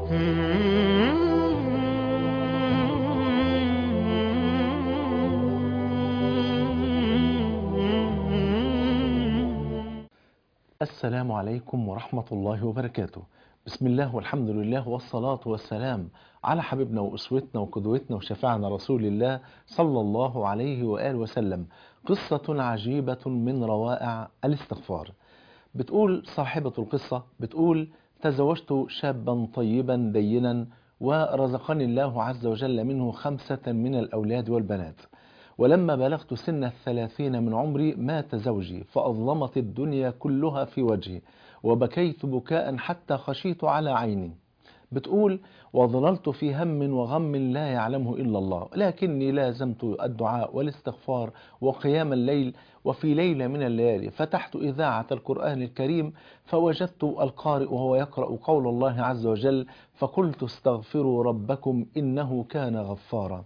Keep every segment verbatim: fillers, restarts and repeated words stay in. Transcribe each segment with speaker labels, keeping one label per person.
Speaker 1: السلام عليكم ورحمة الله وبركاته. بسم الله والحمد لله والصلاة والسلام على حبيبنا وأسوتنا وقدوتنا وشفاعنا رسول الله صلى الله عليه وآله وسلم. قصة عجيبة من روائع الاستغفار. بتقول صاحبة القصة، بتقول: تزوجت شابا طيبا دينا، ورزقني الله عز وجل منه خمسة من الأولاد والبنات. ولما بلغت سن الثلاثين من عمري مات زوجي، فأظلمت الدنيا كلها في وجهي، وبكيت بكاء حتى خشيت على عيني. بتقول: وظللت في هم وغم لا يعلمه إلا الله، لكني لازمت الدعاء والاستغفار وقيام الليل. وفي ليلة من الليالي فتحت إذاعة القرآن الكريم، فوجدت القارئ وهو يقرأ قول الله عز وجل: فقلت استغفروا ربكم إنه كان غفارا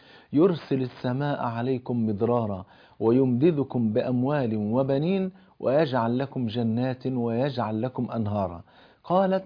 Speaker 1: يرسل السماء عليكم مدرارا ويمددكم بأموال وبنين ويجعل لكم جنات ويجعل لكم أنهارا. قالت: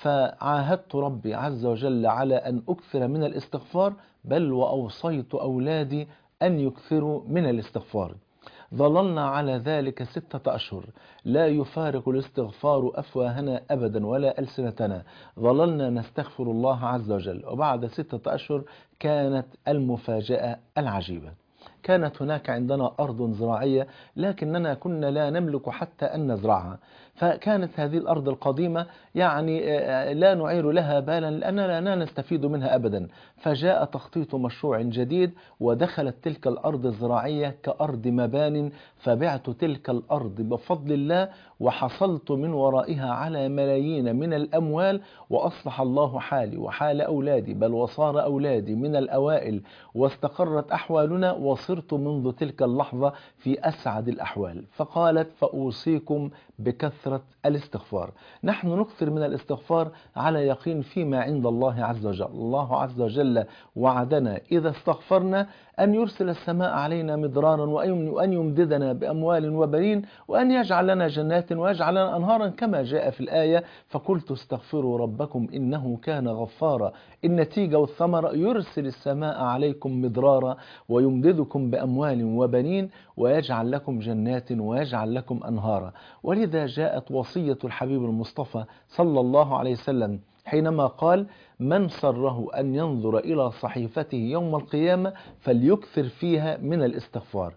Speaker 1: فعاهدت ربي عز وجل على أن أكثر من الاستغفار، بل وأوصيت أولادي أن يكثروا من الاستغفار. ظللنا على ذلك ستة أشهر، لا يفارق الاستغفار أفواهنا أبدا ولا ألسنتنا. ظللنا نستغفر الله عز وجل. وبعد ستة أشهر كانت المفاجأة العجيبة. كانت هناك عندنا أرض زراعية، لكننا كنا لا نملك حتى أن نزرعها. فكانت هذه الأرض القديمة يعني لا نعير لها بالا، لأننا لا نستفيد منها أبدا. فجاء تخطيط مشروع جديد، ودخلت تلك الأرض الزراعية كأرض مبان، فبعت تلك الأرض بفضل الله، وحصلت من ورائها على ملايين من الأموال، وأصلح الله حالي وحال أولادي، بل وصار أولادي من الأوائل، واستقرت أحوالنا، وصرت منذ تلك اللحظة في أسعد الأحوال. فقالت: فأوصيكم بكثرة الاستغفار. نحن نكثر من الاستغفار على يقين فيما عند الله عز وجل. الله عز وجل وعدنا إذا استغفرنا أن يرسل السماء علينا مدرارا، وأن يمددنا بأموال وبنين، وأن يجعل لنا جنات ويجعل لنا أنهارا، كما جاء في الآية: فقلت استغفروا ربكم إنه كان غفارا. النتيجة والثمرة: يرسل السماء عليكم مدرارا ويمددكم بأموال وبنين ويجعل لكم جنات ويجعل لكم أنهارا. ولذا جاءت وصية الحبيب المصطفى صلى الله عليه وسلم حينما قال: من سره أن ينظر إلى صحيفته يوم القيامة فليكثر فيها من الاستغفار.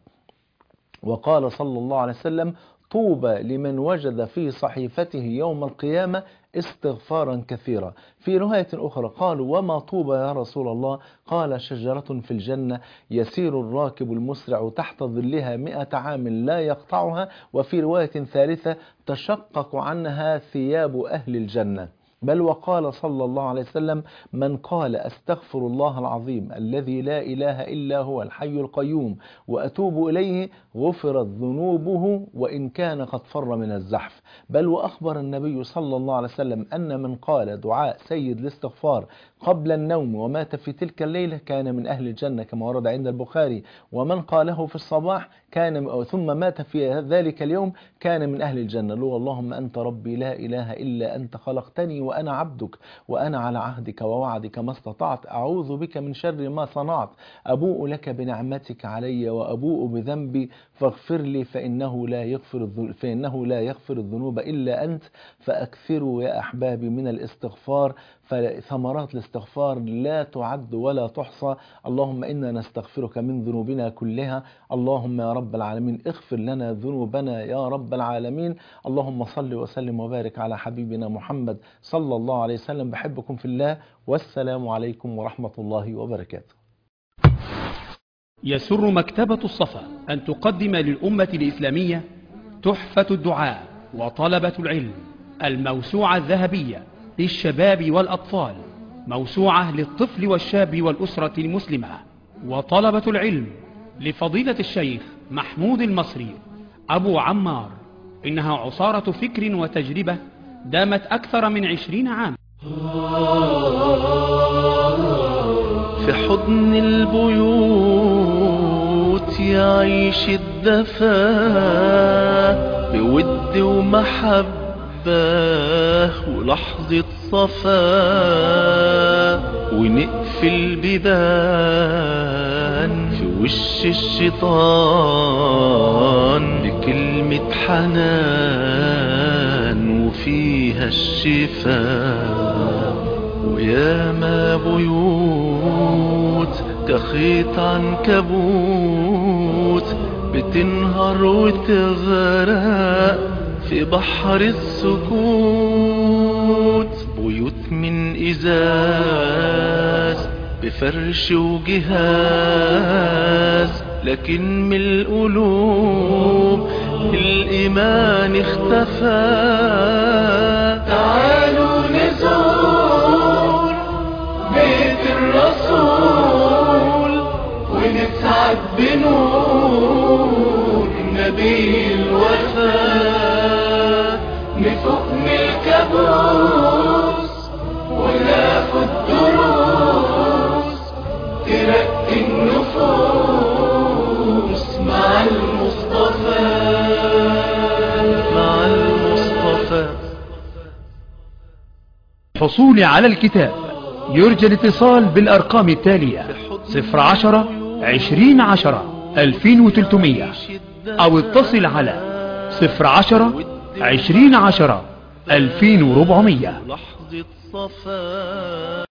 Speaker 1: وقال صلى الله عليه وسلم: طوبى لمن وجد في صحيفته يوم القيامة استغفارا كثيرا. في رواية أخرى قالوا: وما طوبى يا رسول الله؟ قال: شجرة في الجنة يسير الراكب المسرع تحت ظلها مئة عام لا يقطعها. وفي رواية ثالثة: تشقق عنها ثياب أهل الجنة. بل وقال صلى الله عليه وسلم: من قال أستغفر الله العظيم الذي لا إله إلا هو الحي القيوم وأتوب إليه غفرت ذنوبه وإن كان قد فر من الزحف. بل وأخبر النبي صلى الله عليه وسلم أن من قال دعاء سيد الاستغفار قبل النوم ومات في تلك الليلة كان من أهل الجنة، كما ورد عند البخاري. ومن قاله في الصباح كان ثم مات في ذلك اليوم كان من أهل الجنة. لو اللهم أنت ربي لا إله إلا أنت خلقتني وأنا عبدك، وأنا على عهدك ووعدك ما استطعت، أعوذ بك من شر ما صنعت، أبوء لك بنعمتك علي وأبوء بذنبي فاغفر لي فإنه لا يغفر الذنوب فإنه لا يغفر الذنوب إلا أنت. فأكثروا يا أحبابي من الاستغفار، فثمرات الاستغفار لا تعد ولا تحصى. اللهم إنا نستغفرك من ذنوبنا كلها. اللهم يا رب العالمين اغفر لنا ذنوبنا يا رب العالمين. اللهم صل وسلم وبارك على حبيبنا محمد صلى الله عليه وسلم. بحبكم في الله، والسلام عليكم ورحمة الله وبركاته.
Speaker 2: يسر مكتبة الصفا أن تقدم للأمة الإسلامية تحفة الدعاء وطلبة العلم، الموسوعة الذهبية للشباب والأطفال، موسوعة للطفل والشاب والأسرة المسلمة، وطلبة العلم لفضيلة الشيخ محمود المصري أبو عمار. إنها عصارة فكر وتجربة دامت أكثر من عشرين عام.
Speaker 3: في حضن البيوت يعيش الدفا بود ومحبة ولحظة صفا. ونقفل بيبان في وش الشيطان بكلمة حنان وفيها الشفاء. وياما بيوت كخيط عنكبوت بتنهار وتغرق في بحر السكوت. بيوت من إزاز بفرش وجهاز، لكن من القلوب الإيمان اختفى. تعالوا نزور بيت الرسول ونسعد بنور نبي الوفاء. نفوق من الكابوس وناخد دروس ترقي النفوس مع المصطفى. مع المصطفى.
Speaker 2: حصول على الكتاب يرجى الاتصال بالأرقام التالية: صفر عشرة عشرين عشرة ألفين وتلتمية، أو اتصل على صفر عشرة عشرين عشرة ألفين وربعمية.
Speaker 3: لحظة صفاء.